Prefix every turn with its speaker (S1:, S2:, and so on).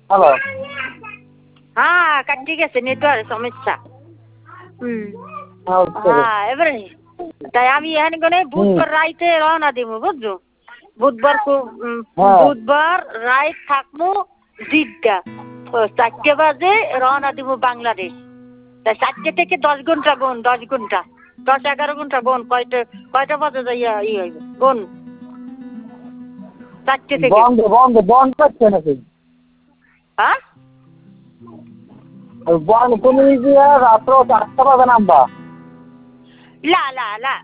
S1: Hello.
S2: হ্যাঁ কাটি গেছে নেটওয়ার্ক সমস্যা।
S1: আচ্ছা।
S2: হ্যাঁ এবারে তাই আমি এখানে গনে বুধবার রাইতে রওনা দিব বুঝছো। বুধবার
S1: হ্যাঁ।
S2: বুধবার রাইত থাকবো 4টা বাজে রওনা দিব বাংলাদেশ। তা 4টে থেকে 10 ঘন্টা গোন 10 ঘন্টা 10-11 ঘন্টা গোন কয়টা বাজে যাইয়া হইব গোন 4টে থেকে।
S1: বন্ধ করছে নাকি?
S2: হ্যাঁ
S1: বন্ধ তুমি গিয়ে রাত্র 4টা বাজে নামবা।
S2: লা লা লা